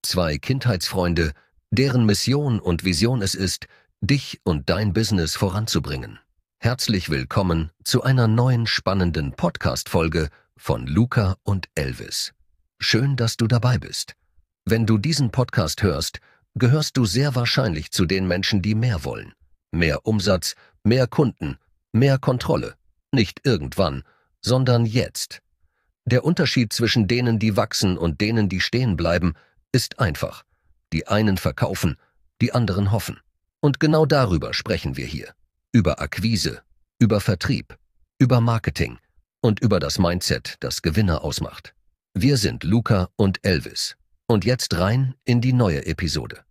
zwei Kindheitsfreunde, deren Mission und Vision es ist, dich und dein Business voranzubringen. Herzlich willkommen zu einer neuen spannenden Podcast-Folge von Luca und Elvis. Schön, dass du dabei bist. Wenn du diesen Podcast hörst, gehörst du sehr wahrscheinlich zu den Menschen, die mehr wollen. Mehr Umsatz, mehr Kunden, mehr Kontrolle. Nicht irgendwann, sondern jetzt. Der Unterschied zwischen denen, die wachsen und denen, die stehen bleiben, ist einfach. Die einen verkaufen, die anderen hoffen. Und genau darüber sprechen wir hier. Über Akquise, über Vertrieb, über Marketing und über das Mindset, das Gewinner ausmacht. Wir sind Luca und Elvis. Und jetzt rein in die neue Episode.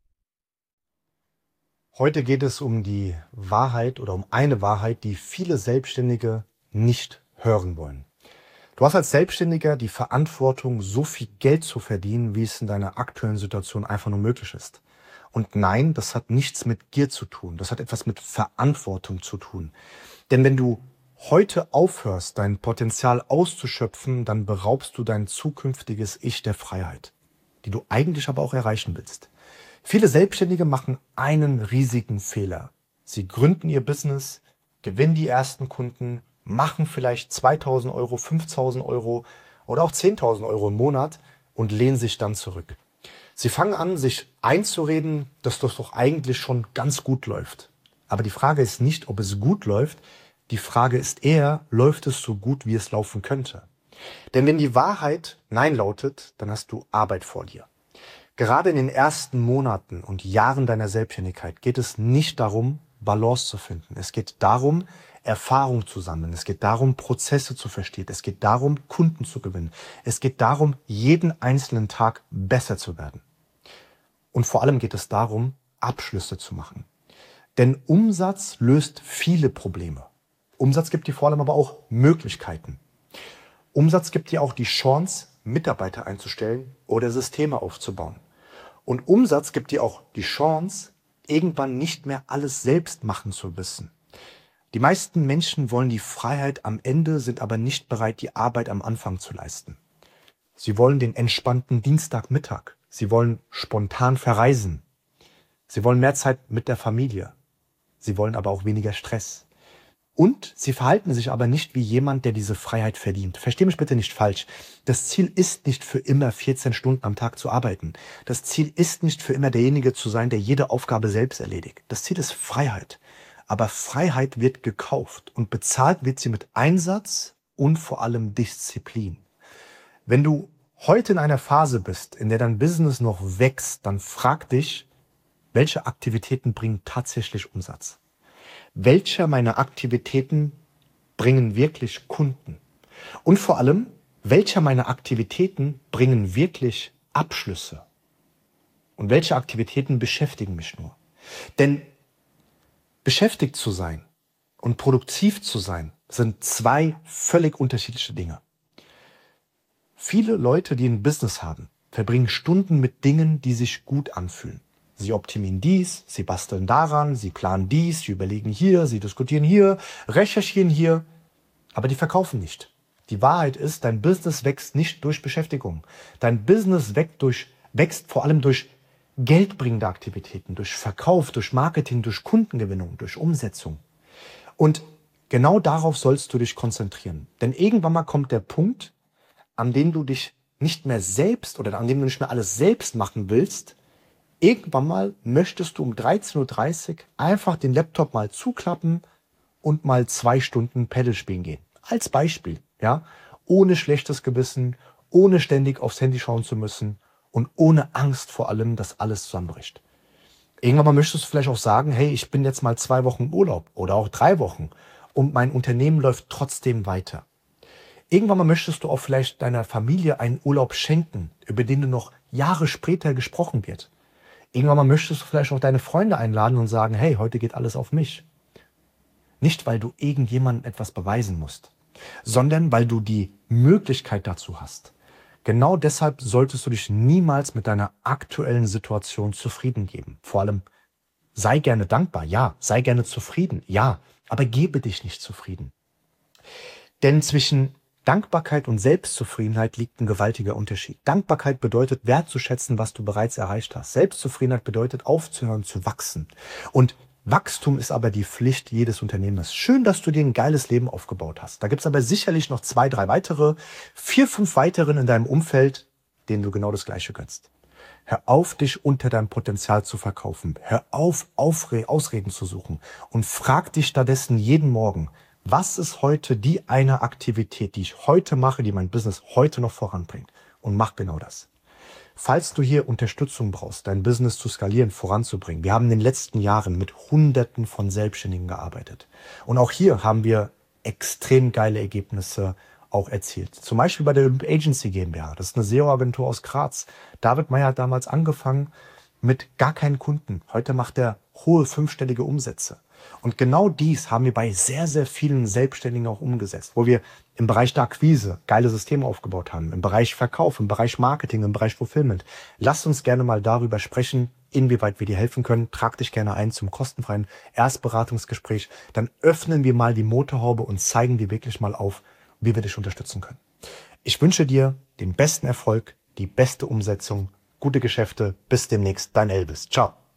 Heute geht es um die Wahrheit oder um eine Wahrheit, die viele Selbstständige nicht hören wollen. Du hast als Selbstständiger die Verantwortung, so viel Geld zu verdienen, wie es in deiner aktuellen Situation einfach nur möglich ist. Und nein, das hat nichts mit Gier zu tun. Das hat etwas mit Verantwortung zu tun. Denn wenn du heute aufhörst, dein Potenzial auszuschöpfen, dann beraubst du dein zukünftiges Ich der Freiheit, die du eigentlich aber auch erreichen willst. Viele Selbstständige machen einen riesigen Fehler. Sie gründen ihr Business, gewinnen die ersten Kunden, machen vielleicht 2.000 Euro, 5.000 Euro oder auch 10.000 Euro im Monat und lehnen sich dann zurück. Sie fangen an, sich einzureden, dass das doch eigentlich schon ganz gut läuft. Aber die Frage ist nicht, ob es gut läuft. Die Frage ist eher, läuft es so gut, wie es laufen könnte? Denn wenn die Wahrheit Nein lautet, dann hast du Arbeit vor dir. Gerade in den ersten Monaten und Jahren deiner Selbstständigkeit geht es nicht darum, Balance zu finden. Es geht darum, Erfahrung zu sammeln. Es geht darum, Prozesse zu verstehen. Es geht darum, Kunden zu gewinnen. Es geht darum, jeden einzelnen Tag besser zu werden. Und vor allem geht es darum, Abschlüsse zu machen. Denn Umsatz löst viele Probleme. Umsatz gibt dir vor allem aber auch Möglichkeiten. Umsatz gibt dir auch die Chance, Mitarbeiter einzustellen oder Systeme aufzubauen. Und Umsatz gibt dir auch die Chance, irgendwann nicht mehr alles selbst machen zu müssen. Die meisten Menschen wollen die Freiheit am Ende, sind aber nicht bereit, die Arbeit am Anfang zu leisten. Sie wollen den entspannten Dienstagmittag. Sie wollen spontan verreisen. Sie wollen mehr Zeit mit der Familie. Sie wollen aber auch weniger Stress. Und sie verhalten sich aber nicht wie jemand, der diese Freiheit verdient. Versteh mich bitte nicht falsch. Das Ziel ist nicht für immer 14 Stunden am Tag zu arbeiten. Das Ziel ist nicht für immer derjenige zu sein, der jede Aufgabe selbst erledigt. Das Ziel ist Freiheit. Aber Freiheit wird gekauft und bezahlt wird sie mit Einsatz und vor allem Disziplin. Wenn du heute in einer Phase bist, in der dein Business noch wächst, dann frag dich, welche Aktivitäten bringen tatsächlich Umsatz? Welche meiner Aktivitäten bringen wirklich Kunden? Und vor allem, welche meiner Aktivitäten bringen wirklich Abschlüsse? Und welche Aktivitäten beschäftigen mich nur? Denn beschäftigt zu sein und produktiv zu sein, sind zwei völlig unterschiedliche Dinge. Viele Leute, die ein Business haben, verbringen Stunden mit Dingen, die sich gut anfühlen. Sie optimieren dies, sie basteln daran, sie planen dies, sie überlegen hier, sie diskutieren hier, recherchieren hier, aber die verkaufen nicht. Die Wahrheit ist, dein Business wächst nicht durch Beschäftigung. Dein Business wächst vor allem durch geldbringende Aktivitäten, durch Verkauf, durch Marketing, durch Kundengewinnung, durch Umsetzung. Und genau darauf sollst du dich konzentrieren. Denn irgendwann mal kommt der Punkt, an dem du dich nicht mehr selbst oder an dem du nicht mehr alles selbst machen willst. Irgendwann mal möchtest du um 13.30 Uhr einfach den Laptop mal zuklappen und mal 2 Stunden Paddle spielen gehen. Als Beispiel, ja, ohne schlechtes Gewissen, ohne ständig aufs Handy schauen zu müssen und ohne Angst vor allem, dass alles zusammenbricht. Irgendwann mal möchtest du vielleicht auch sagen, hey, ich bin jetzt mal 2 Wochen im Urlaub oder auch 3 Wochen und mein Unternehmen läuft trotzdem weiter. Irgendwann mal möchtest du auch vielleicht deiner Familie einen Urlaub schenken, über den du noch Jahre später gesprochen wird. Irgendwann mal möchtest du vielleicht auch deine Freunde einladen und sagen, hey, heute geht alles auf mich. Nicht, weil du irgendjemandem etwas beweisen musst, sondern weil du die Möglichkeit dazu hast. Genau deshalb solltest du dich niemals mit deiner aktuellen Situation zufrieden geben. Vor allem, sei gerne dankbar, ja, sei gerne zufrieden, ja, aber gebe dich nicht zufrieden. Denn zwischen Dankbarkeit und Selbstzufriedenheit liegt ein gewaltiger Unterschied. Dankbarkeit bedeutet wertzuschätzen, was du bereits erreicht hast. Selbstzufriedenheit bedeutet aufzuhören zu wachsen. Und Wachstum ist aber die Pflicht jedes Unternehmers. Schön, dass du dir ein geiles Leben aufgebaut hast. Da gibt es aber sicherlich noch 2, 3 weitere, 4, 5 weiteren in deinem Umfeld, denen du genau das Gleiche gönnst. Hör auf, dich unter deinem Potenzial zu verkaufen. Hör auf, Ausreden zu suchen. Und frag dich stattdessen jeden Morgen, was ist heute die eine Aktivität, die ich heute mache, die mein Business heute noch voranbringt? Und mach genau das. Falls du hier Unterstützung brauchst, dein Business zu skalieren, voranzubringen, wir haben in den letzten Jahren mit Hunderten von Selbstständigen gearbeitet. Und auch hier haben wir extrem geile Ergebnisse auch erzielt. Zum Beispiel bei der Olymp Agency GmbH. Das ist eine SEO-Agentur aus Graz. David Meyer hat damals angefangen mit gar keinen Kunden. Heute macht er hohe 5-stellige Umsätze. Und genau dies haben wir bei sehr, sehr vielen Selbstständigen auch umgesetzt, wo wir im Bereich der Akquise geile Systeme aufgebaut haben, im Bereich Verkauf, im Bereich Marketing, im Bereich Fulfillment. Lass uns gerne mal darüber sprechen, inwieweit wir dir helfen können. Trag dich gerne ein zum kostenfreien Erstberatungsgespräch. Dann öffnen wir mal die Motorhaube und zeigen dir wirklich mal auf, wie wir dich unterstützen können. Ich wünsche dir den besten Erfolg, die beste Umsetzung, gute Geschäfte. Bis demnächst, dein Elvis. Ciao.